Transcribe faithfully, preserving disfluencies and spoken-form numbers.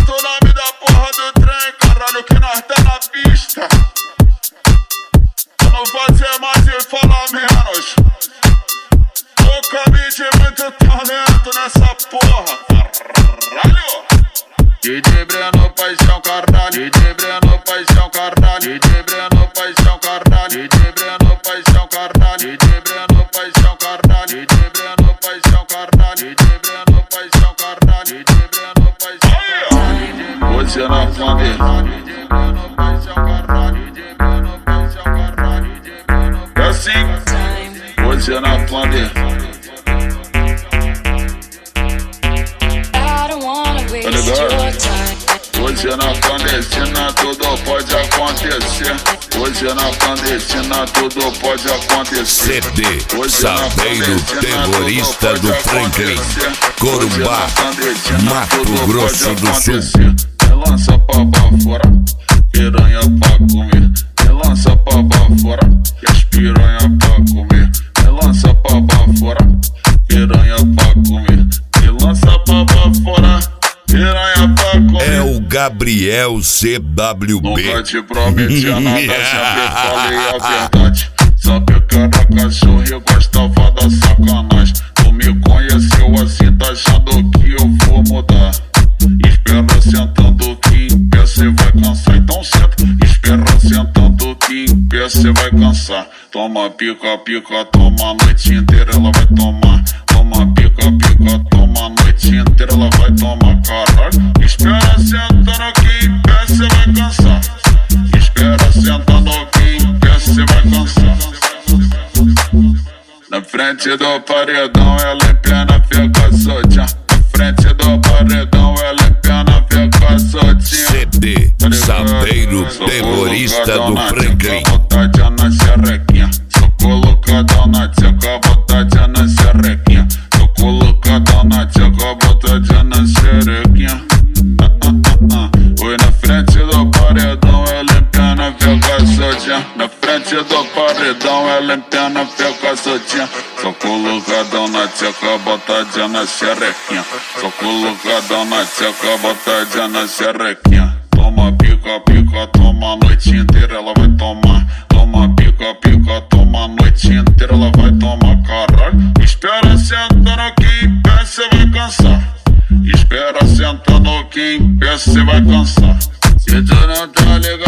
bota o nome da porra do trem, caralho, que nós tá na pista. Pra não fazer mais e falar menos. O caminho de muito talento nessa porra, caralho. D J Breno Paixão, caralho. D J Breno Paixão, caralho. D J Breno Paixão, caralho. D J Breno Paixão, caralho. D J Breno Paixão, caralho. D J Breno Paixão, caralho. D J Breno Paixão, caralho. D J Breno Paixão, caralho. Você na fome. D J Breno Paixão, caralho. D J Breno Paixão, caralho. D J Breno. É assim. Você na fome. Tá ligado? Hoje na clandestina tudo pode acontecer. Hoje na clandestina tudo pode acontecer. C D Saveiro, terrorista do Franklin, Corumbá, Mato Grosso do Sul. Me lança pra fora, piranha pra comer. Me lança pra fora, e as piranha pra comer. Me lança pra fora, piranha pra comer. Me lança pra fora, piranha pra comer. É o Gabriel C W B. Nunca te prometi nada, sempre falei a verdade. Sabe que era cachorro e gostava da sacanagem. Tu me conheceu assim, tá achando que eu vou mudar. Espera sentando que em pé cê vai cansar. Então senta, espera sentando que em pé cê vai cansar. Toma pica, pica, toma a noite inteira ela vai tomar. Toma pica, pica, toma a noite inteira ela vai tomar, caralho. Espera sentando que em pé cê vai cansar. Espera sentando que em pé cê vai cansar. Na frente do paredão ela empina, fica soltinha. Na frente do paredão ela empina, fica soltinha. C D Saveiro, terrorista do Franklin. Botadinha na xerequinha. Sou colocadão na tcheca, botadinha na xerequinha. Sou colocadão na tcheca, botadinha na xerequinha. Ah, ah, ah, ah. Oi, na frente do paredão ela empina, fica soltinha. Na frente do paredão ela empina, fica soltinha. Sou colocadão na tcheca, botadinha na xerequinha. Sou colocadão na tcheca, botadinha na xerequinha. Toma pica, pica, toma a noite inteira ela vai tomar. Toma pica, pica, toma a noite inteira ela vai tomar, caralho. Espera sentando que em pé cê vai cansar. Espera sentando que em pé cê vai cansar. Se tu não tá ligado